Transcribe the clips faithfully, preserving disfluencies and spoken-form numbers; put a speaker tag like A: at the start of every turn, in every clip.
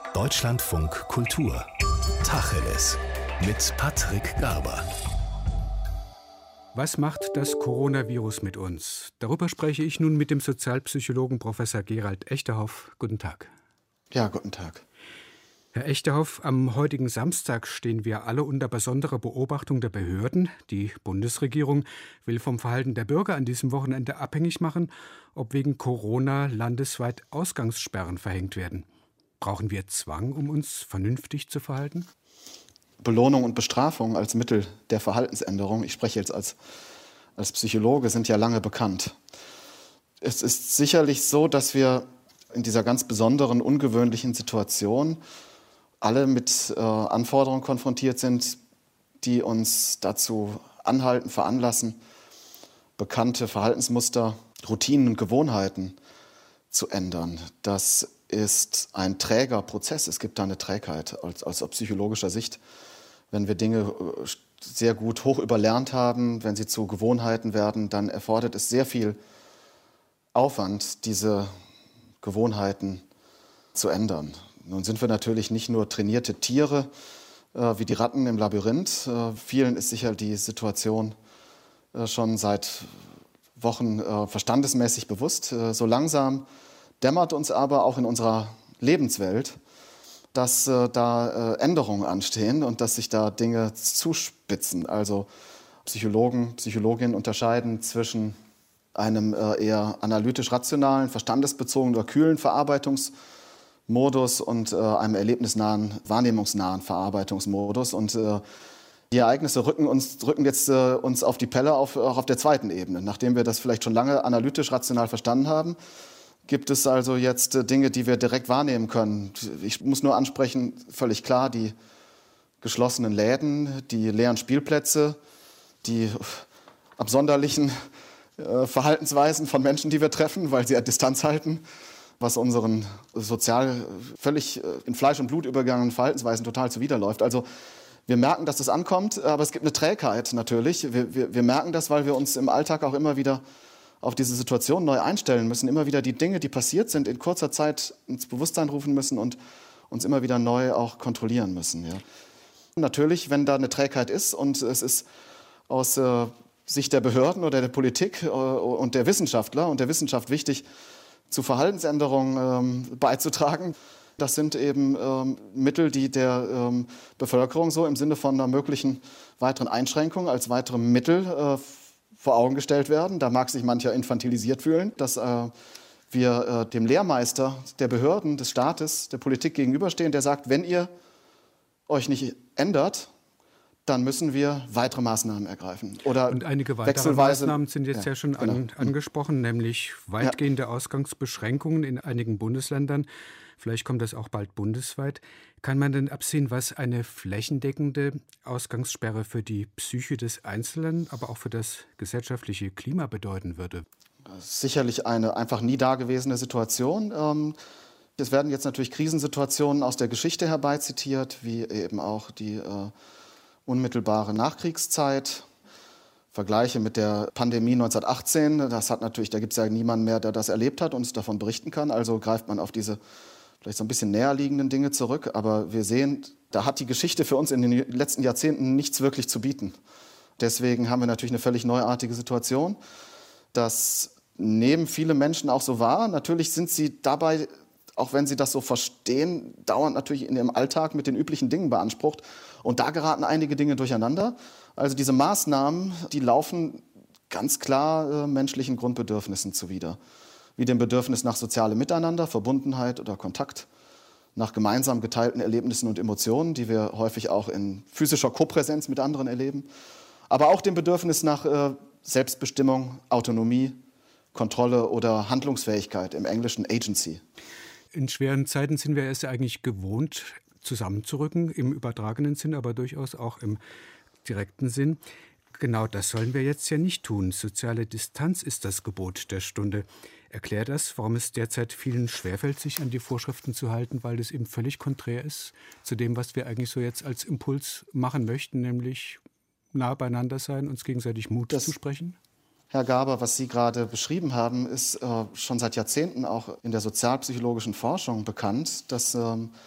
A: Deutschlandfunk Kultur. Tacheles. Mit Patrick Garber.
B: Was macht das Coronavirus mit uns? Darüber spreche ich nun mit dem Sozialpsychologen Professor Gerald Echterhoff. Guten Tag.
C: Ja, guten Tag.
B: Herr Echterhoff, am heutigen Samstag stehen wir alle unter besonderer Beobachtung der Behörden. Die Bundesregierung will vom Verhalten der Bürger an diesem Wochenende abhängig machen, ob wegen Corona landesweit Ausgangssperren verhängt werden. Brauchen wir Zwang, um uns vernünftig zu verhalten?
C: Belohnung und Bestrafung als Mittel der Verhaltensänderung, ich spreche jetzt als, als Psychologe, sind ja lange bekannt. Es ist sicherlich so, dass wir in dieser ganz besonderen, ungewöhnlichen Situation alle mit äh, Anforderungen konfrontiert sind, die uns dazu anhalten, veranlassen, bekannte Verhaltensmuster, Routinen und Gewohnheiten zu ändern. Das ist ein träger Prozess. Es gibt da eine Trägheit aus, aus psychologischer Sicht. Wenn wir Dinge sehr gut hoch überlernt haben, wenn sie zu Gewohnheiten werden, dann erfordert es sehr viel Aufwand, diese Gewohnheiten zu ändern. Nun sind wir natürlich nicht nur trainierte Tiere, äh, wie die Ratten im Labyrinth. Äh, vielen ist sicher die Situation äh, schon seit Wochen äh, verstandesmäßig bewusst. Äh, so langsam dämmert uns aber auch in unserer Lebenswelt, dass äh, da äh, Änderungen anstehen und dass sich da Dinge zuspitzen. Also Psychologen, Psychologinnen unterscheiden zwischen einem äh, eher analytisch-rationalen, verstandesbezogenen oder kühlen Verarbeitungsmodus und äh, einem erlebnisnahen, wahrnehmungsnahen Verarbeitungsmodus. Und äh, die Ereignisse rücken uns, rücken jetzt äh, uns auf die Pelle, auf, auch auf der zweiten Ebene. Nachdem wir das vielleicht schon lange analytisch-rational verstanden haben, gibt es also jetzt äh, Dinge, die wir direkt wahrnehmen können. Ich muss nur ansprechen, völlig klar, die geschlossenen Läden, die leeren Spielplätze, die absonderlichen Verhaltensweisen von Menschen, die wir treffen, weil sie an Distanz halten, was unseren sozial völlig in Fleisch und Blut übergangenen Verhaltensweisen total zuwiderläuft. Also wir merken, dass das ankommt, aber es gibt eine Trägheit natürlich. Wir, wir, wir merken das, weil wir uns im Alltag auch immer wieder auf diese Situation neu einstellen müssen, immer wieder die Dinge, die passiert sind, in kurzer Zeit ins Bewusstsein rufen müssen und uns immer wieder neu auch kontrollieren müssen. Ja. Natürlich, wenn da eine Trägheit ist und es ist aus äh, Sicht der Behörden oder der Politik und der Wissenschaftler und der Wissenschaft wichtig, zu Verhaltensänderungen ähm, beizutragen. Das sind eben ähm, Mittel, die der ähm, Bevölkerung so im Sinne von einer möglichen weiteren Einschränkung als weitere Mittel äh, vor Augen gestellt werden. Da mag sich mancher infantilisiert fühlen, dass äh, wir äh, dem Lehrmeister der Behörden, des Staates, der Politik gegenüberstehen, der sagt, wenn ihr euch nicht ändert, dann müssen wir weitere Maßnahmen ergreifen. Oder
B: und einige weitere Maßnahmen sind jetzt ja, ja schon genau. an, angesprochen, nämlich weitgehende ja. Ausgangsbeschränkungen in einigen Bundesländern. Vielleicht kommt das auch bald bundesweit. Kann man denn absehen, was eine flächendeckende Ausgangssperre für die Psyche des Einzelnen, aber auch für das gesellschaftliche Klima bedeuten würde?
C: Sicherlich eine einfach nie dagewesene Situation. Es werden jetzt natürlich Krisensituationen aus der Geschichte herbeizitiert, wie eben auch die äh, unmittelbare Nachkriegszeit, Vergleiche mit der Pandemie neunzehnhundertachtzehn, das hat natürlich, da gibt es ja niemanden mehr, der das erlebt hat und es davon berichten kann, also greift man auf diese vielleicht so ein bisschen näher liegenden Dinge zurück, aber wir sehen, da hat die Geschichte für uns in den letzten Jahrzehnten nichts wirklich zu bieten. Deswegen haben wir natürlich eine völlig neuartige Situation. Das nehmen viele Menschen auch so wahr. Natürlich sind sie dabei, auch wenn sie das so verstehen, dauernd natürlich in ihrem Alltag mit den üblichen Dingen beansprucht. Und da geraten einige Dinge durcheinander. Also diese Maßnahmen, die laufen ganz klar äh, menschlichen Grundbedürfnissen zuwider. Wie dem Bedürfnis nach sozialem Miteinander, Verbundenheit oder Kontakt, nach gemeinsam geteilten Erlebnissen und Emotionen, die wir häufig auch in physischer Kopräsenz mit anderen erleben. Aber auch dem Bedürfnis nach äh, Selbstbestimmung, Autonomie, Kontrolle oder Handlungsfähigkeit, im Englischen Agency.
B: In schweren Zeiten sind wir es ja eigentlich gewohnt, zusammenzurücken, im übertragenen Sinn, aber durchaus auch im direkten Sinn. Genau das sollen wir jetzt ja nicht tun. Soziale Distanz ist das Gebot der Stunde. Erklärt das, warum es derzeit vielen schwerfällt, sich an die Vorschriften zu halten, weil das eben völlig konträr ist zu dem, was wir eigentlich so jetzt als Impuls machen möchten, nämlich nah beieinander sein, uns gegenseitig Mut das, zu sprechen?
C: Herr Garber, was Sie gerade beschrieben haben, ist äh, schon seit Jahrzehnten auch in der sozialpsychologischen Forschung bekannt, dass ähm,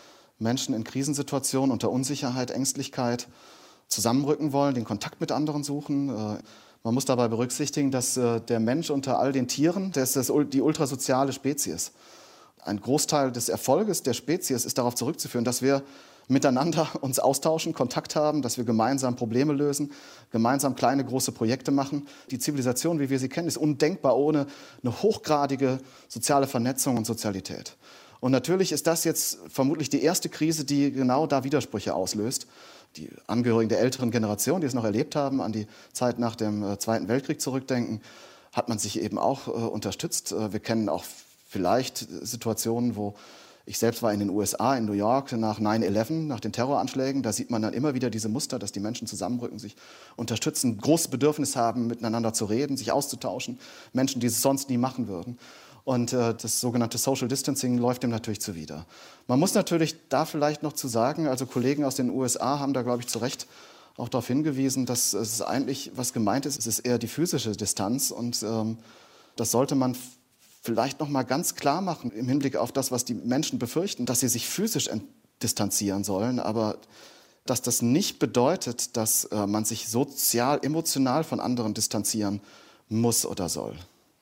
C: Menschen in Krisensituationen unter Unsicherheit, Ängstlichkeit zusammenrücken wollen, den Kontakt mit anderen suchen. Man muss dabei berücksichtigen, dass der Mensch unter all den Tieren, das ist die ultrasoziale Spezies. Ein Großteil des Erfolges der Spezies ist darauf zurückzuführen, dass wir miteinander uns austauschen, Kontakt haben, dass wir gemeinsam Probleme lösen, gemeinsam kleine, große Projekte machen. Die Zivilisation, wie wir sie kennen, ist undenkbar ohne eine hochgradige soziale Vernetzung und Sozialität. Und natürlich ist das jetzt vermutlich die erste Krise, die genau da Widersprüche auslöst. Die Angehörigen der älteren Generation, die es noch erlebt haben, an die Zeit nach dem äh, Zweiten Weltkrieg zurückdenken, hat man sich eben auch äh, unterstützt. Äh, wir kennen auch vielleicht Situationen, wo ich selbst war in den U S A, in New York, nach neun elf, nach den Terroranschlägen. Da sieht man dann immer wieder diese Muster, dass die Menschen zusammenrücken, sich unterstützen, großes Bedürfnis haben, miteinander zu reden, sich auszutauschen. Menschen, die es sonst nie machen würden. Und äh, das sogenannte Social Distancing läuft dem natürlich zuwider. Man muss natürlich da vielleicht noch zu sagen, also Kollegen aus den U S A haben da, glaube ich, zu Recht auch darauf hingewiesen, dass es eigentlich, was gemeint ist, es ist eher die physische Distanz. Und ähm, das sollte man vielleicht noch mal ganz klar machen im Hinblick auf das, was die Menschen befürchten, dass sie sich physisch distanzieren sollen, aber dass das nicht bedeutet, dass äh, man sich sozial, emotional von anderen distanzieren muss oder soll.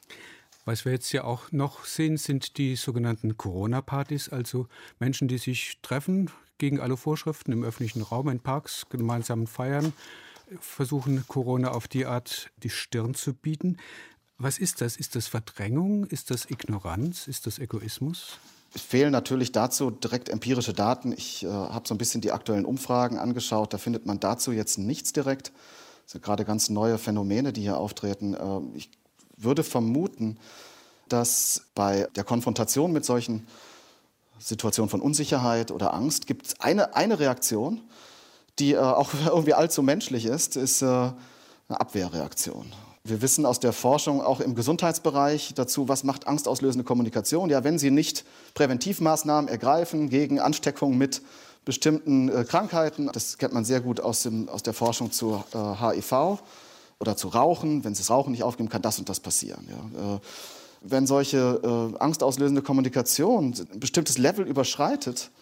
B: Was wir jetzt ja auch noch sehen, sind die sogenannten Corona-Partys, also Menschen, die sich treffen gegen alle Vorschriften im öffentlichen Raum, in Parks, gemeinsam feiern, versuchen Corona auf die Art die Stirn zu bieten. Was ist das? Ist das Verdrängung? Ist das Ignoranz? Ist das Egoismus?
C: Es fehlen natürlich dazu direkt empirische Daten. Ich äh, habe so ein bisschen die aktuellen Umfragen angeschaut. Da findet man dazu jetzt nichts direkt. Das sind gerade ganz neue Phänomene, die hier auftreten. Äh, ich würde vermuten, dass bei der Konfrontation mit solchen Situationen von Unsicherheit oder Angst gibt es eine, eine Reaktion, die äh, auch irgendwie allzu menschlich ist, ist äh, eine Abwehrreaktion. Wir wissen aus der Forschung auch im Gesundheitsbereich dazu, was macht angstauslösende Kommunikation. Ja, wenn Sie nicht Präventivmaßnahmen ergreifen gegen Ansteckung mit bestimmten äh, Krankheiten, das kennt man sehr gut aus, dem, aus der Forschung zu äh, H I V oder zu Rauchen, wenn Sie das Rauchen nicht aufgeben, kann das und das passieren. Ja. Äh, wenn solche äh, angstauslösende Kommunikation ein bestimmtes Level überschreitet,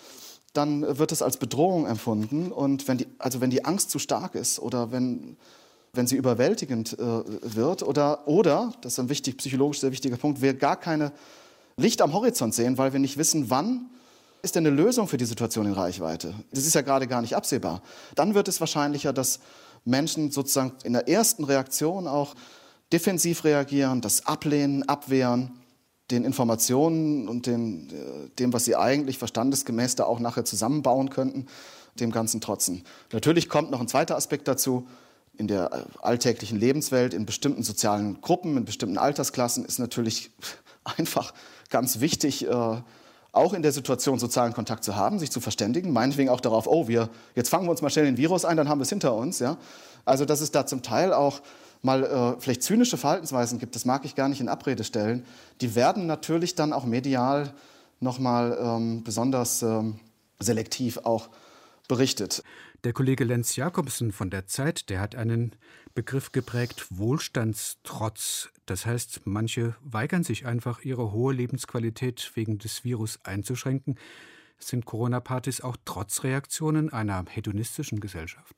C: dann wird es als Bedrohung empfunden. Und wenn die, also wenn die Angst zu stark ist oder wenn wenn sie überwältigend äh, wird oder, oder, das ist ein wichtig, psychologisch sehr wichtiger Punkt, wir gar keine Licht am Horizont sehen, weil wir nicht wissen, wann ist denn eine Lösung für die Situation in Reichweite. Das ist ja gerade gar nicht absehbar. Dann wird es wahrscheinlicher, dass Menschen sozusagen in der ersten Reaktion auch defensiv reagieren, das ablehnen, abwehren, den Informationen und den, dem, was sie eigentlich verstandesgemäß da auch nachher zusammenbauen könnten, dem Ganzen trotzen. Natürlich kommt noch ein zweiter Aspekt dazu. In der alltäglichen Lebenswelt, in bestimmten sozialen Gruppen, in bestimmten Altersklassen ist natürlich einfach ganz wichtig, äh, auch in der Situation sozialen Kontakt zu haben, sich zu verständigen, meinetwegen auch darauf, oh, wir, jetzt fangen wir uns mal schnell den Virus ein, dann haben wir es hinter uns. Ja? Also dass es da zum Teil auch mal äh, vielleicht zynische Verhaltensweisen gibt, das mag ich gar nicht in Abrede stellen, die werden natürlich dann auch medial nochmal ähm, besonders ähm, selektiv auch berichtet.
B: Der Kollege Lenz Jakobsen von der Zeit, der hat einen Begriff geprägt, Wohlstandstrotz. Das heißt, manche weigern sich einfach, ihre hohe Lebensqualität wegen des Virus einzuschränken. Sind Corona-Partys auch Trotzreaktionen einer hedonistischen Gesellschaft?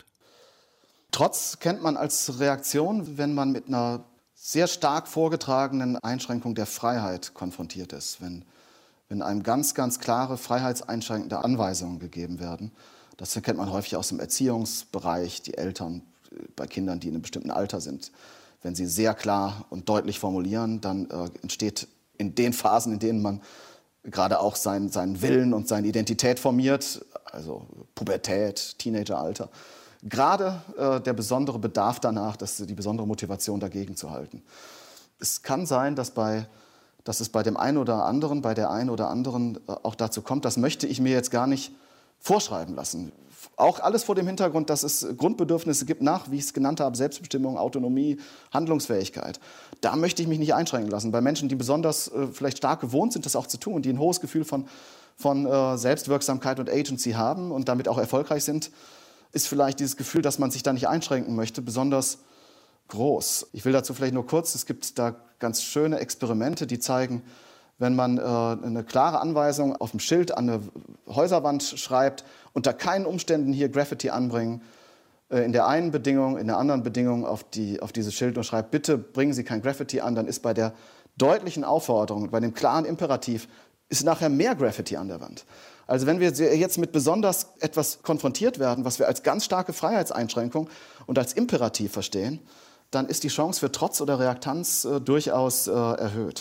C: Trotz kennt man als Reaktion, wenn man mit einer sehr stark vorgetragenen Einschränkung der Freiheit konfrontiert ist. Wenn, wenn einem ganz, ganz klare freiheitseinschränkende Anweisungen gegeben werden. Das kennt man häufig aus dem Erziehungsbereich, die Eltern bei Kindern, die in einem bestimmten Alter sind. Wenn sie sehr klar und deutlich formulieren, dann äh, entsteht in den Phasen, in denen man gerade auch sein, seinen Willen und seine Identität formiert, also Pubertät, Teenageralter, gerade äh, der besondere Bedarf danach, dass die besondere Motivation dagegen zu halten. Es kann sein, dass, bei, dass es bei dem einen oder anderen, bei der einen oder anderen äh, auch dazu kommt, das möchte ich mir jetzt gar nicht vorschreiben lassen. Auch alles vor dem Hintergrund, dass es Grundbedürfnisse gibt nach, wie ich es genannt habe, Selbstbestimmung, Autonomie, Handlungsfähigkeit. Da möchte ich mich nicht einschränken lassen. Bei Menschen, die besonders äh, vielleicht stark gewohnt sind, das auch zu tun, die ein hohes Gefühl von, von äh, Selbstwirksamkeit und Agency haben und damit auch erfolgreich sind, ist vielleicht dieses Gefühl, dass man sich da nicht einschränken möchte, besonders groß. Ich will dazu vielleicht nur kurz, es gibt da ganz schöne Experimente, die zeigen, wenn man äh, eine klare Anweisung auf dem Schild an eine Häuserwand schreibt, unter keinen Umständen hier Graffiti anbringen. In der einen Bedingung, in der anderen Bedingung auf, die, auf dieses Schild und schreibt, bitte bringen Sie kein Graffiti an, dann ist bei der deutlichen Aufforderung, bei dem klaren Imperativ, ist nachher mehr Graffiti an der Wand. Also wenn wir jetzt mit besonders etwas konfrontiert werden, was wir als ganz starke Freiheitseinschränkung und als Imperativ verstehen, dann ist die Chance für Trotz oder Reaktanz äh, durchaus äh, erhöht.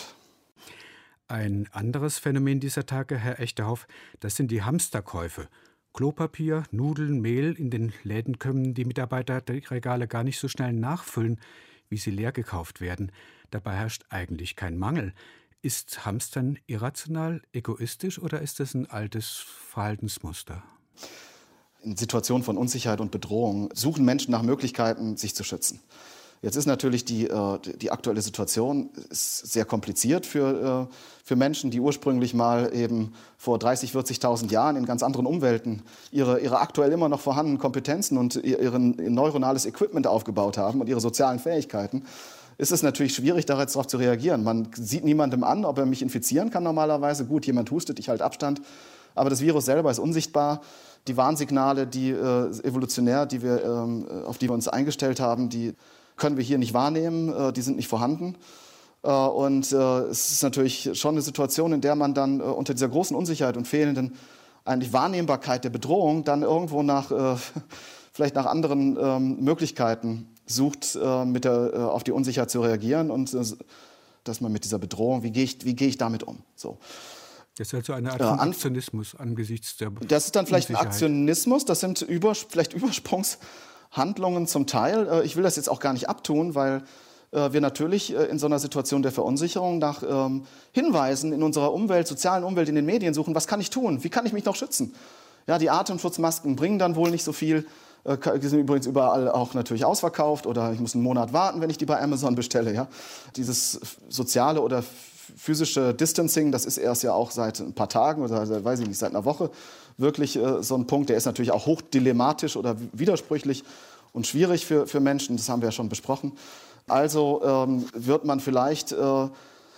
B: Ein anderes Phänomen dieser Tage, Herr Echterhoff, das sind die Hamsterkäufe. Klopapier, Nudeln, Mehl, in den Läden können die Mitarbeiter die Regale gar nicht so schnell nachfüllen, wie sie leer gekauft werden. Dabei herrscht eigentlich kein Mangel. Ist Hamstern irrational, egoistisch oder ist das ein altes Verhaltensmuster?
C: In Situationen von Unsicherheit und Bedrohung suchen Menschen nach Möglichkeiten, sich zu schützen. Jetzt ist natürlich die, äh, die aktuelle Situation ist sehr kompliziert für, äh, für Menschen, die ursprünglich mal eben vor dreißig, vierzigtausend Jahren in ganz anderen Umwelten ihre, ihre aktuell immer noch vorhandenen Kompetenzen und ihr, ihren, ihr neuronales Equipment aufgebaut haben und ihre sozialen Fähigkeiten. Ist es natürlich schwierig, darauf zu reagieren. Man sieht niemandem an, ob er mich infizieren kann normalerweise. Gut, jemand hustet, ich halte Abstand. Aber das Virus selber ist unsichtbar. Die Warnsignale, die äh, evolutionär, die wir, ähm, auf die wir uns eingestellt haben, die können wir hier nicht wahrnehmen, äh, die sind nicht vorhanden. Äh, und äh, es ist natürlich schon eine Situation, in der man dann äh, unter dieser großen Unsicherheit und fehlenden eigentlich Wahrnehmbarkeit der Bedrohung dann irgendwo nach, äh, vielleicht nach anderen ähm, Möglichkeiten sucht, äh, mit der, äh, auf die Unsicherheit zu reagieren und äh, dass man mit dieser Bedrohung, wie gehe ich, wie gehe ich damit um? So.
B: Das ist also eine Art von Aktionismus angesichts der
C: Das ist dann vielleicht ein
B: Unsicherheit.
C: Aktionismus, das sind über, vielleicht Übersprungshandlungen zum Teil. Äh, ich will das jetzt auch gar nicht abtun, weil äh, wir natürlich äh, in so einer Situation der Verunsicherung nach ähm, Hinweisen in unserer Umwelt, sozialen Umwelt, in den Medien suchen, was kann ich tun, wie kann ich mich noch schützen? Ja, die Atemschutzmasken bringen dann wohl nicht so viel. Die sind übrigens überall auch natürlich ausverkauft oder ich muss einen Monat warten, wenn ich die bei Amazon bestelle. Ja? Dieses soziale oder physische Distancing, das ist erst ja auch seit ein paar Tagen oder seit, weiß ich nicht, seit einer Woche wirklich äh, so ein Punkt. Der ist natürlich auch hochdilemmatisch oder widersprüchlich und schwierig für, für Menschen. Das haben wir ja schon besprochen. Also ähm, wird man vielleicht äh,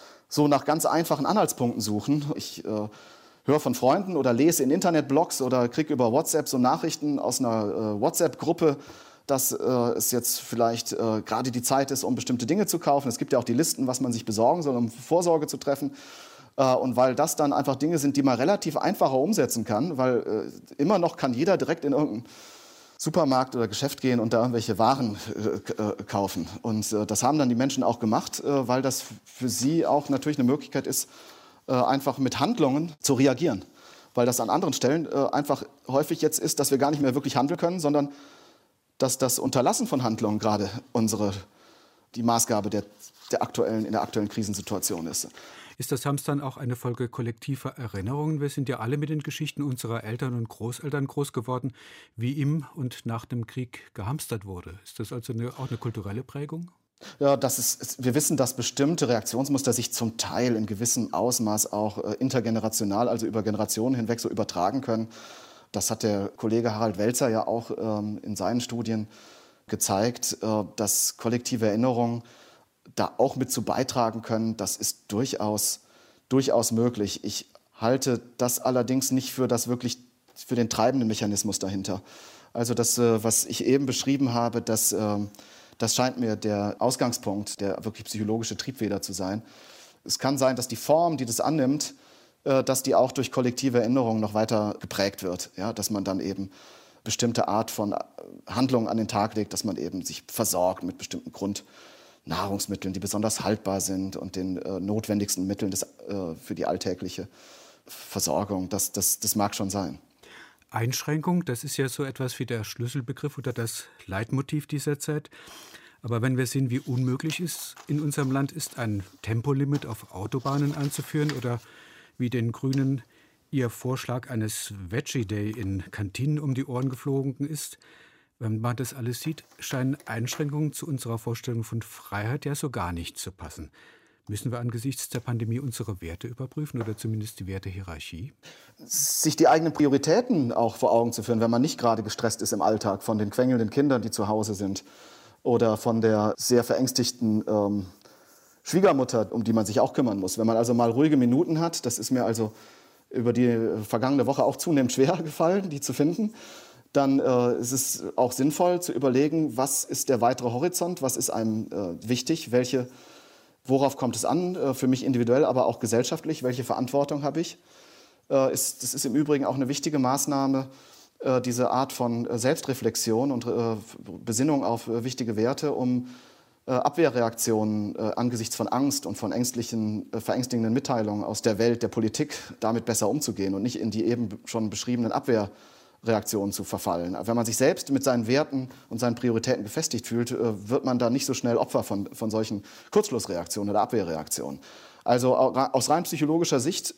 C: so nach ganz einfachen Anhaltspunkten suchen. Ich äh, höre von Freunden oder lese in Internetblogs oder kriege über WhatsApp so Nachrichten aus einer äh, WhatsApp-Gruppe, dass äh, es jetzt vielleicht äh, gerade die Zeit ist, um bestimmte Dinge zu kaufen. Es gibt ja auch die Listen, was man sich besorgen soll, um Vorsorge zu treffen. Äh, und weil das dann einfach Dinge sind, die man relativ einfacher umsetzen kann, weil äh, immer noch kann jeder direkt in irgendeinen Supermarkt oder Geschäft gehen und da irgendwelche Waren äh, äh, kaufen. Und äh, das haben dann die Menschen auch gemacht, äh, weil das für sie auch natürlich eine Möglichkeit ist, einfach mit Handlungen zu reagieren. Weil das an anderen Stellen äh, einfach häufig jetzt ist, dass wir gar nicht mehr wirklich handeln können, sondern dass das Unterlassen von Handlungen gerade unsere, die Maßgabe der, der aktuellen, in der aktuellen Krisensituation ist.
B: Ist das Hamstern auch eine Folge kollektiver Erinnerungen? Wir sind ja alle mit den Geschichten unserer Eltern und Großeltern groß geworden, wie im und nach dem Krieg gehamstert wurde. Ist das also eine, auch eine kulturelle Prägung?
C: Ja, das ist, wir wissen, dass bestimmte Reaktionsmuster sich zum Teil in gewissem Ausmaß auch äh, intergenerational, also über Generationen hinweg so übertragen können. Das hat der Kollege Harald Welzer ja auch ähm, in seinen Studien gezeigt, äh, dass kollektive Erinnerungen da auch mit zu beitragen können. Das ist durchaus, durchaus möglich. Ich halte das allerdings nicht für das wirklich, für den treibenden Mechanismus dahinter. Also das, äh, was ich eben beschrieben habe, dass äh, Das scheint mir der Ausgangspunkt, der wirklich psychologische Triebfeder zu sein. Es kann sein, dass die Form, die das annimmt, dass die auch durch kollektive Erinnerungen noch weiter geprägt wird. Ja, dass man dann eben bestimmte Art von Handlungen an den Tag legt, dass man eben sich versorgt mit bestimmten Grundnahrungsmitteln, die besonders haltbar sind und den äh, notwendigsten Mitteln des, äh, für die alltägliche Versorgung. Das, das, das mag schon sein.
B: Einschränkung, das ist ja so etwas wie der Schlüsselbegriff oder das Leitmotiv dieser Zeit. Aber wenn wir sehen, wie unmöglich es in unserem Land ist, ein Tempolimit auf Autobahnen einzuführen oder wie den Grünen ihr Vorschlag eines Veggie Day in Kantinen um die Ohren geflogen ist, wenn man das alles sieht, scheinen Einschränkungen zu unserer Vorstellung von Freiheit ja so gar nicht zu passen. Müssen wir angesichts der Pandemie unsere Werte überprüfen oder zumindest die Wertehierarchie?
C: Sich die eigenen Prioritäten auch vor Augen zu führen, wenn man nicht gerade gestresst ist im Alltag von den quengelnden Kindern, die zu Hause sind oder von der sehr verängstigten ähm, Schwiegermutter, um die man sich auch kümmern muss. Wenn man also mal ruhige Minuten hat, das ist mir also über die vergangene Woche auch zunehmend schwerer gefallen, die zu finden, dann äh, ist es auch sinnvoll zu überlegen, was ist der weitere Horizont, was ist einem äh, wichtig, welche, worauf kommt es an, äh, für mich individuell, aber auch gesellschaftlich, welche Verantwortung habe ich. Äh, ist, das ist im Übrigen auch eine wichtige Maßnahme, äh, diese Art von äh, Selbstreflexion und äh, Besinnung auf äh, wichtige Werte, um äh, Abwehrreaktionen äh, angesichts von Angst und von ängstlichen, äh, verängstigenden Mitteilungen aus der Welt, der Politik, damit besser umzugehen und nicht in die eben schon beschriebenen Abwehrreaktionen zu verfallen. Wenn man sich selbst mit seinen Werten und seinen Prioritäten gefestigt fühlt, äh, wird man da nicht so schnell Opfer von, von solchen Kurzschlussreaktionen oder Abwehrreaktionen. Also aus rein psychologischer Sicht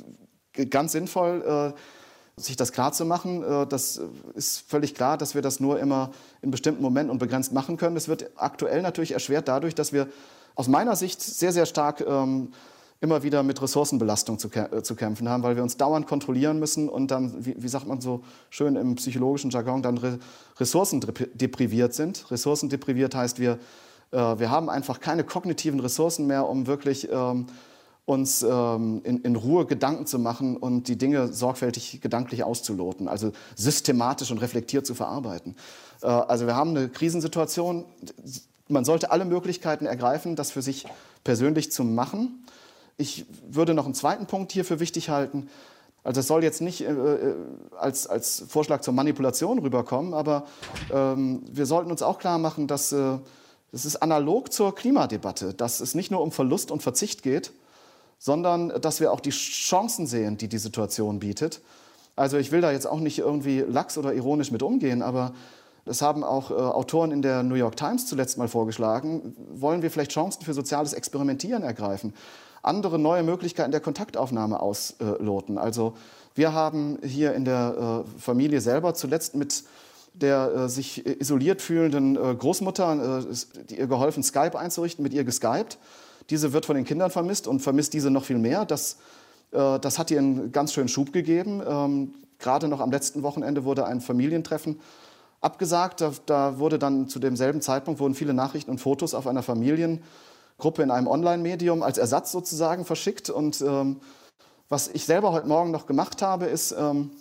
C: äh, ganz sinnvoll, äh, sich das klar zu machen. Äh, das ist völlig klar, dass wir das nur immer in bestimmten Momenten und begrenzt machen können. Das wird aktuell natürlich erschwert dadurch, dass wir aus meiner Sicht sehr, sehr stark ähm, immer wieder mit Ressourcenbelastung zu, äh, zu kämpfen haben, weil wir uns dauernd kontrollieren müssen und dann, wie, wie sagt man so schön im psychologischen Jargon, dann re ressourcendepriviert sind. Ressourcendepriviert heißt, wir, äh, wir haben einfach keine kognitiven Ressourcen mehr, um wirklich ähm, uns ähm, in, in Ruhe Gedanken zu machen und die Dinge sorgfältig gedanklich auszuloten, also systematisch und reflektiert zu verarbeiten. Äh, also wir haben eine Krisensituation. Man sollte alle Möglichkeiten ergreifen, das für sich persönlich zu machen. Ich würde noch einen zweiten Punkt hier für wichtig halten. Also es soll jetzt nicht äh, als, als Vorschlag zur Manipulation rüberkommen, aber ähm, wir sollten uns auch klar machen, dass äh, es ist analog zur Klimadebatte, dass es nicht nur um Verlust und Verzicht geht, sondern dass wir auch die Chancen sehen, die die Situation bietet. Also ich will da jetzt auch nicht irgendwie lax oder ironisch mit umgehen, aber das haben auch äh, Autoren in der New York Times zuletzt mal vorgeschlagen. Wollen wir vielleicht Chancen für soziales Experimentieren ergreifen? Andere neue Möglichkeiten der Kontaktaufnahme ausloten. Also wir haben hier in der äh, Familie selber zuletzt mit der äh, sich isoliert fühlenden äh, Großmutter, äh, die ihr geholfen, Skype einzurichten, mit ihr geskypt. Diese wird von den Kindern vermisst und vermisst diese noch viel mehr. Das, äh, das hat ihr einen ganz schönen Schub gegeben. Ähm, gerade noch am letzten Wochenende wurde ein Familientreffen abgesagt. Da, da wurde dann zu demselben Zeitpunkt wurden viele Nachrichten und Fotos auf einer Familiengruppe in einem Online-Medium als Ersatz sozusagen verschickt. Und ähm, was ich selber heute Morgen noch gemacht habe, ist ähm,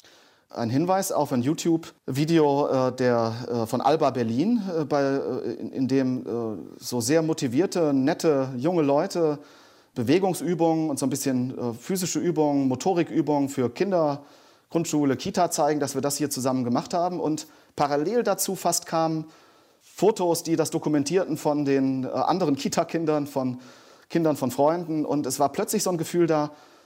C: ein Hinweis auf ein YouTube-Video äh, der, äh, von Alba Berlin, äh, bei, äh, in, in dem äh, so sehr motivierte, nette, junge Leute Bewegungsübungen und so ein bisschen äh, physische Übungen, Motorikübungen für Kinder, Grundschule, Kita zeigen, dass wir das hier zusammen gemacht haben. Und parallel dazu fast kamen Fotos, die das dokumentierten von den äh, anderen Kita-Kindern, von Kindern von Freunden. Und es war plötzlich so ein Gefühl da,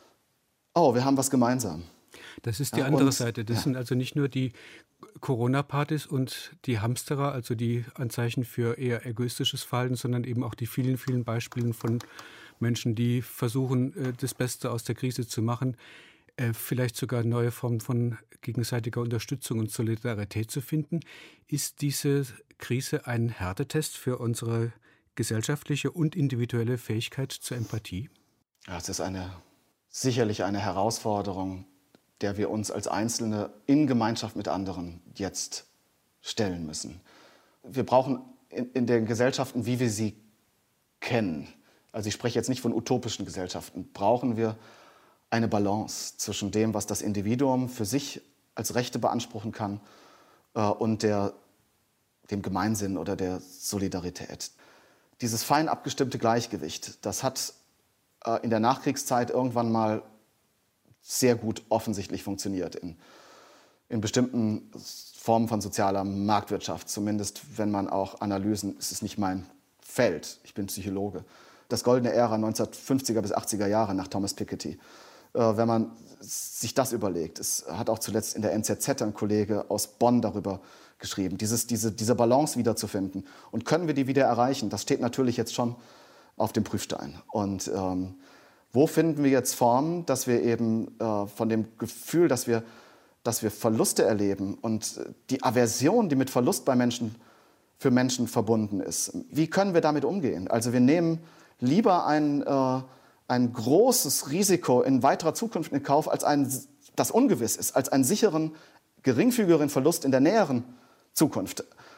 C: oh, wir haben was gemeinsam.
B: Das ist die
C: Ja,
B: andere
C: und,
B: Seite. Das
C: ja.
B: sind also nicht nur die Corona-Partys und die Hamsterer, also die Anzeichen für eher egoistisches Verhalten, sondern eben auch die vielen, vielen Beispiele von Menschen, die versuchen, das Beste aus der Krise zu machen, vielleicht sogar neue Formen von gegenseitiger Unterstützung und Solidarität zu finden. Ist diese Krise ein Härtetest für unsere gesellschaftliche und individuelle Fähigkeit zur Empathie?
C: Ja, es ist eine, sicherlich eine Herausforderung, der wir uns als Einzelne in Gemeinschaft mit anderen jetzt stellen müssen. Wir brauchen in, in den Gesellschaften, wie wir sie kennen, also ich spreche jetzt nicht von utopischen Gesellschaften, brauchen wir eine Balance zwischen dem, was das Individuum für sich als Rechte beanspruchen kann äh, und der, dem Gemeinsinn oder der Solidarität. Dieses fein abgestimmte Gleichgewicht, das hat äh, in der Nachkriegszeit irgendwann mal sehr gut offensichtlich funktioniert in, in bestimmten Formen von sozialer Marktwirtschaft. Zumindest wenn man auch Analysen, es ist nicht mein Feld, ich bin Psychologe. Das goldene Ära neunzehnhundertfünfziger bis achtziger Jahre nach Thomas Piketty. Äh, wenn man sich das überlegt, es hat auch zuletzt in der N Z Z ein Kollege aus Bonn darüber geschrieben, dieses, diese, diese Balance wiederzufinden. Und können wir die wieder erreichen? Das steht natürlich jetzt schon auf dem Prüfstein. Und ähm, wo finden wir jetzt Formen, dass wir eben äh, von dem Gefühl, dass wir, dass wir Verluste erleben und die Aversion, die mit Verlust bei Menschen, für Menschen verbunden ist, wie können wir damit umgehen? Also wir nehmen lieber ein, äh, ein großes Risiko in weiterer Zukunft in Kauf, als ein, das ungewiss ist, als einen sicheren, geringfügigeren Verlust in der näheren Zukunft.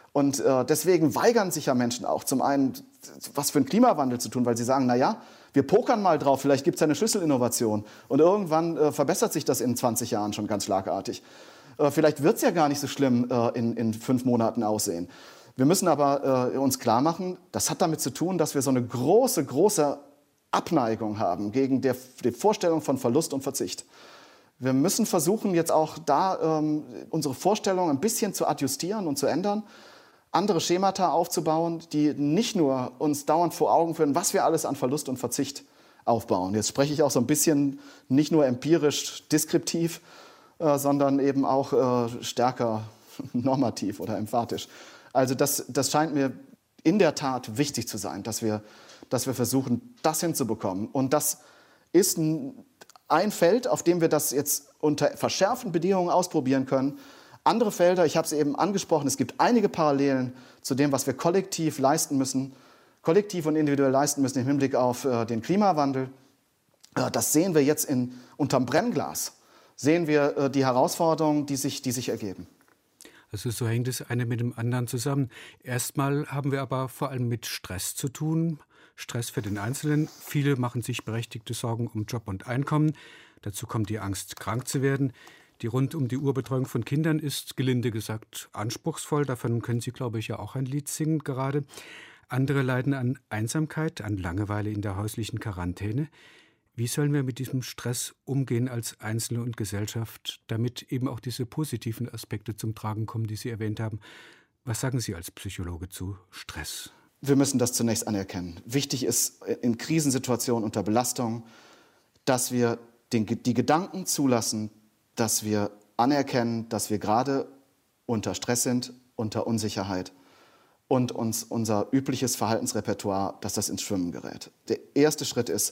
C: Und äh, deswegen weigern sich ja Menschen auch, zum einen was für einen Klimawandel zu tun, weil sie sagen, na ja, wir pokern mal drauf, vielleicht gibt es ja eine Schlüsselinnovation und irgendwann äh, verbessert sich das in zwanzig Jahren schon ganz schlagartig. Äh, vielleicht wird es ja gar nicht so schlimm äh, in, in fünf Monaten aussehen. Wir müssen aber äh, uns klar machen, das hat damit zu tun, dass wir so eine große, große Abneigung haben gegen der, die Vorstellung von Verlust und Verzicht. Wir müssen versuchen, jetzt auch da ähm, unsere Vorstellung ein bisschen zu adjustieren und zu ändern, andere Schemata aufzubauen, die nicht nur uns dauernd vor Augen führen, was wir alles an Verlust und Verzicht aufbauen. Jetzt spreche ich auch so ein bisschen nicht nur empirisch deskriptiv, äh, sondern eben auch äh, stärker normativ oder emphatisch. Also das, das scheint mir in der Tat wichtig zu sein, dass wir, dass wir versuchen, das hinzubekommen. Und das ist ein, ein Feld, auf dem wir das jetzt unter verschärften Bedingungen ausprobieren können. Andere Felder, ich habe es eben angesprochen, es gibt einige Parallelen zu dem, was wir kollektiv leisten müssen, kollektiv und individuell leisten müssen im Hinblick auf äh, den Klimawandel. Äh, das sehen wir jetzt in, unterm Brennglas, sehen wir äh, die Herausforderungen, die sich, die sich ergeben.
B: Also so hängt das eine mit dem anderen zusammen. Erstmal haben wir aber vor allem mit Stress zu tun. Stress für den Einzelnen. Viele machen sich berechtigte Sorgen um Job und Einkommen. Dazu kommt die Angst, krank zu werden. Die Rund-um-die-Uhr-Betreuung von Kindern ist, gelinde gesagt, anspruchsvoll. Davon können Sie, glaube ich, ja auch ein Lied singen gerade. Andere leiden an Einsamkeit, an Langeweile in der häuslichen Quarantäne. Wie sollen wir mit diesem Stress umgehen als Einzelne und Gesellschaft, damit eben auch diese positiven Aspekte zum Tragen kommen, die Sie erwähnt haben? Was sagen Sie als Psychologe zu Stress?
C: Wir müssen das zunächst anerkennen. Wichtig ist in Krisensituationen unter Belastung, dass wir den, die Gedanken zulassen, dass wir anerkennen, dass wir gerade unter Stress sind, unter Unsicherheit und uns unser übliches Verhaltensrepertoire, dass das ins Schwimmen gerät. Der erste Schritt ist,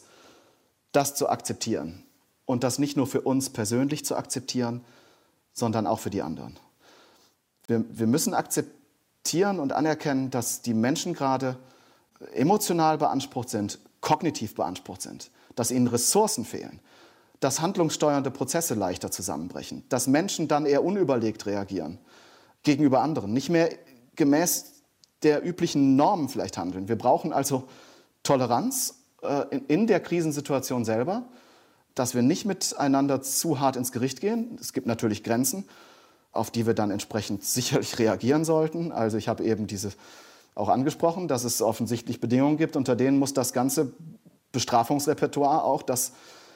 C: das zu akzeptieren und das nicht nur für uns persönlich zu akzeptieren, sondern auch für die anderen. Wir, wir müssen akzeptieren und anerkennen, dass die Menschen gerade emotional beansprucht sind, kognitiv beansprucht sind, dass ihnen Ressourcen fehlen, dass handlungssteuernde Prozesse leichter zusammenbrechen, dass Menschen dann eher unüberlegt reagieren gegenüber anderen, nicht mehr gemäß der üblichen Normen vielleicht handeln. Wir brauchen also Toleranz äh, in, in der Krisensituation selber, dass wir nicht miteinander zu hart ins Gericht gehen. Es gibt natürlich Grenzen, auf die wir dann entsprechend sicherlich reagieren sollten. Also ich habe eben diese auch angesprochen, dass es offensichtlich Bedingungen gibt, unter denen muss das ganze Bestrafungsrepertoire auch, das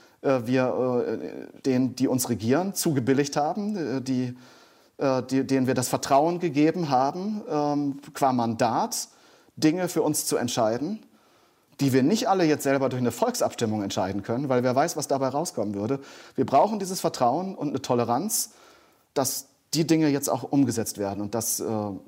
C: wir äh, denen, die uns regieren, zugebilligt haben, die, äh, die, denen wir das Vertrauen gegeben haben, ähm, qua Mandat, Dinge für uns zu entscheiden, die wir nicht alle jetzt selber durch eine Volksabstimmung entscheiden können, weil wer weiß, was dabei rauskommen würde. Wir brauchen dieses Vertrauen und eine Toleranz, dass die Dinge jetzt auch umgesetzt werden und dass äh,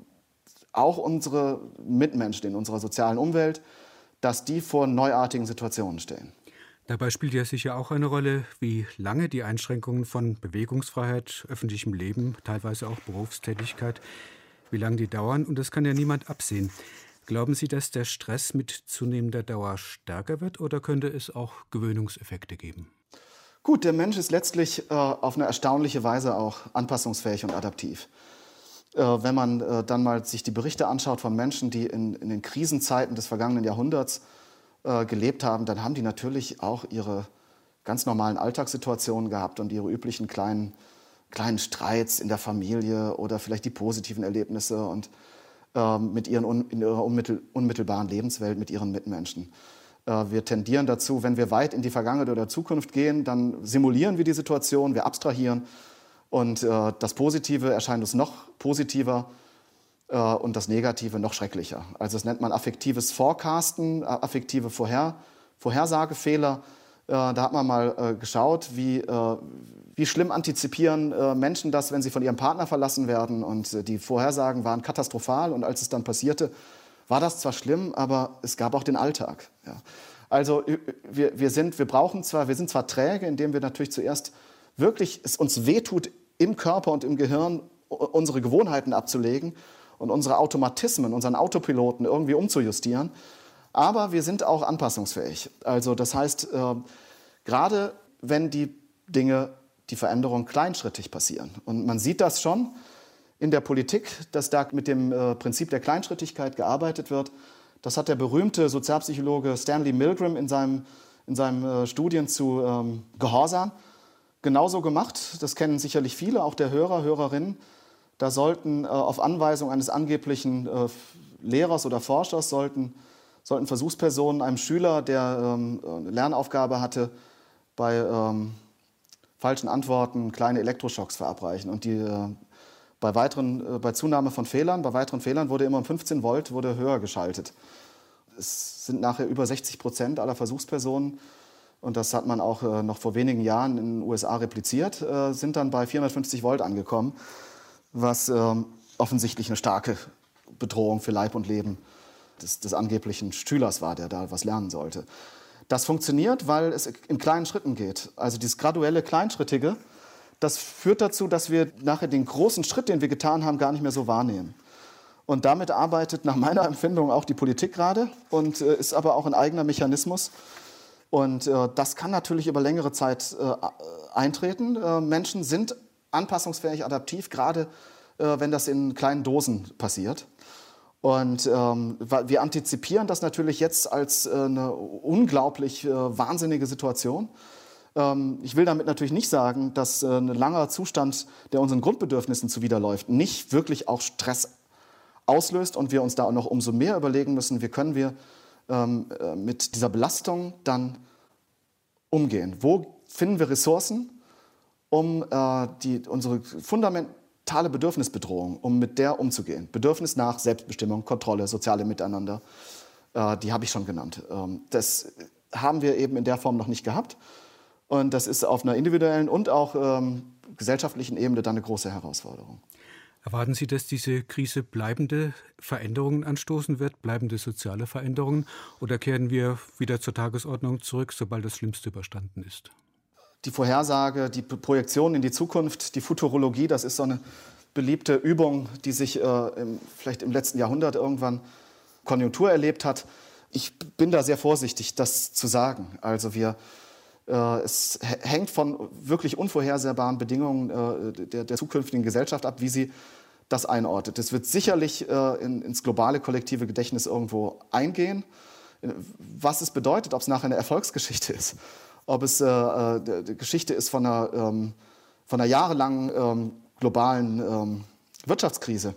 C: auch unsere Mitmenschen in unserer sozialen Umwelt, dass die vor neuartigen Situationen stehen.
B: Dabei spielt ja sicher auch eine Rolle, wie lange die Einschränkungen von Bewegungsfreiheit, öffentlichem Leben, teilweise auch Berufstätigkeit, wie lange die dauern. Und das kann ja niemand absehen. Glauben Sie, dass der Stress mit zunehmender Dauer stärker wird oder könnte es auch Gewöhnungseffekte geben?
C: Gut, der Mensch ist letztlich äh, auf eine erstaunliche Weise auch anpassungsfähig und adaptiv. Äh, wenn man äh, dann mal sich die Berichte anschaut von Menschen, die in, in den Krisenzeiten des vergangenen Jahrhunderts gelebt haben, dann haben die natürlich auch ihre ganz normalen Alltagssituationen gehabt und ihre üblichen kleinen, kleinen Streits in der Familie oder vielleicht die positiven Erlebnisse und äh, mit ihren, in ihrer unmittel, unmittelbaren Lebenswelt mit ihren Mitmenschen. Äh, wir tendieren dazu, wenn wir weit in die Vergangenheit oder Zukunft gehen, dann simulieren wir die Situation, wir abstrahieren und äh, das Positive erscheint uns noch positiver und das Negative noch schrecklicher. Also das nennt man affektives Forecasten, affektive Vorher, Vorhersagefehler. Da hat man mal geschaut, wie, wie schlimm antizipieren Menschen das, wenn sie von ihrem Partner verlassen werden. Und die Vorhersagen waren katastrophal. Und als es dann passierte, war das zwar schlimm, aber es gab auch den Alltag. Ja. Also wir, wir, sind, wir, brauchen zwar, wir sind zwar träge, indem wir natürlich zuerst wirklich es uns wehtut, im Körper und im Gehirn unsere Gewohnheiten abzulegen und unsere Automatismen, unseren Autopiloten irgendwie umzujustieren. Aber wir sind auch anpassungsfähig. Also das heißt, äh, gerade wenn die Dinge, die Veränderungen kleinschrittig passieren. Und man sieht das schon in der Politik, dass da mit dem äh, Prinzip der Kleinschrittigkeit gearbeitet wird. Das hat der berühmte Sozialpsychologe Stanley Milgram in seinem, in seinem äh, Studien zu ähm, Gehorsam genauso gemacht. Das kennen sicherlich viele, auch der Hörer, Hörerinnen. Da sollten äh, auf Anweisung eines angeblichen äh, Lehrers oder Forschers sollten, sollten Versuchspersonen einem Schüler, der ähm, eine Lernaufgabe hatte, bei ähm, falschen Antworten kleine Elektroschocks verabreichen. Und die, äh, bei, weiteren, äh, bei Zunahme von Fehlern, bei weiteren Fehlern wurde immer um fünfzehn Volt wurde höher geschaltet. Es sind nachher über sechzig Prozent aller Versuchspersonen, und das hat man auch äh, noch vor wenigen Jahren in den U S A repliziert, äh, sind dann bei vierhundertfünfzig Volt angekommen, was äh, offensichtlich eine starke Bedrohung für Leib und Leben des, des angeblichen Schülers war, der da was lernen sollte. Das funktioniert, weil es in kleinen Schritten geht. Also dieses graduelle, kleinschrittige, das führt dazu, dass wir nachher den großen Schritt, den wir getan haben, gar nicht mehr so wahrnehmen. Und damit arbeitet nach meiner Empfindung auch die Politik gerade und äh, ist aber auch ein eigener Mechanismus. Und äh, das kann natürlich über längere Zeit äh, eintreten. Äh, Menschen sind anpassungsfähig, adaptiv, gerade äh, wenn das in kleinen Dosen passiert. Und ähm, wir antizipieren das natürlich jetzt als äh, eine unglaublich äh, wahnsinnige Situation. Ähm, ich will damit natürlich nicht sagen, dass äh, ein langer Zustand, der unseren Grundbedürfnissen zuwiderläuft, nicht wirklich auch Stress auslöst und wir uns da auch noch umso mehr überlegen müssen, wie können wir ähm, äh, mit dieser Belastung dann umgehen. Wo finden wir Ressourcen, um äh, die, unsere fundamentale Bedürfnisbedrohung, um mit der umzugehen? Bedürfnis nach Selbstbestimmung, Kontrolle, soziale Miteinander, äh, die habe ich schon genannt. Ähm, das haben wir eben in der Form noch nicht gehabt. Und das ist auf einer individuellen und auch ähm, gesellschaftlichen Ebene dann eine große Herausforderung.
B: Erwarten Sie, dass diese Krise bleibende Veränderungen anstoßen wird, bleibende soziale Veränderungen? Oder kehren wir wieder zur Tagesordnung zurück, sobald das Schlimmste überstanden ist?
C: Die Vorhersage, die Projektion in die Zukunft, die Futurologie, das ist so eine beliebte Übung, die sich äh, im, vielleicht im letzten Jahrhundert irgendwann Konjunktur erlebt hat. Ich bin da sehr vorsichtig, das zu sagen. Also wir, äh, es hängt von wirklich unvorhersehbaren Bedingungen äh, der, der zukünftigen Gesellschaft ab, wie sie das einordnet. Es wird sicherlich äh, in, ins globale kollektive Gedächtnis irgendwo eingehen. Was es bedeutet, ob es nachher eine Erfolgsgeschichte ist, ob es äh, die Geschichte ist von einer, ähm, von einer jahrelangen ähm, globalen ähm, Wirtschaftskrise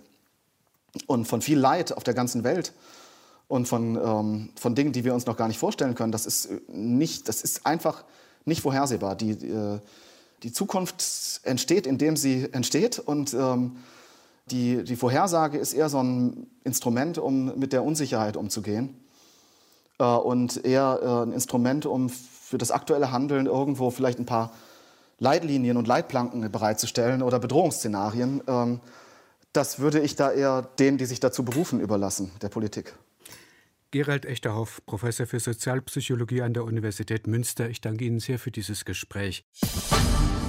C: und von viel Leid auf der ganzen Welt und von, ähm, von Dingen, die wir uns noch gar nicht vorstellen können. Das ist, nicht, das ist einfach nicht vorhersehbar. Die, äh, die Zukunft entsteht, indem sie entsteht, und ähm, die, die Vorhersage ist eher so ein Instrument, um mit der Unsicherheit umzugehen, äh, und eher äh, ein Instrument, um für das aktuelle Handeln irgendwo vielleicht ein paar Leitlinien und Leitplanken bereitzustellen oder Bedrohungsszenarien. Ähm, das würde ich da eher denen, die sich dazu berufen, überlassen, der Politik.
B: Gerald Echterhoff, Professor für Sozialpsychologie an der Universität Münster. Ich danke Ihnen sehr für dieses Gespräch.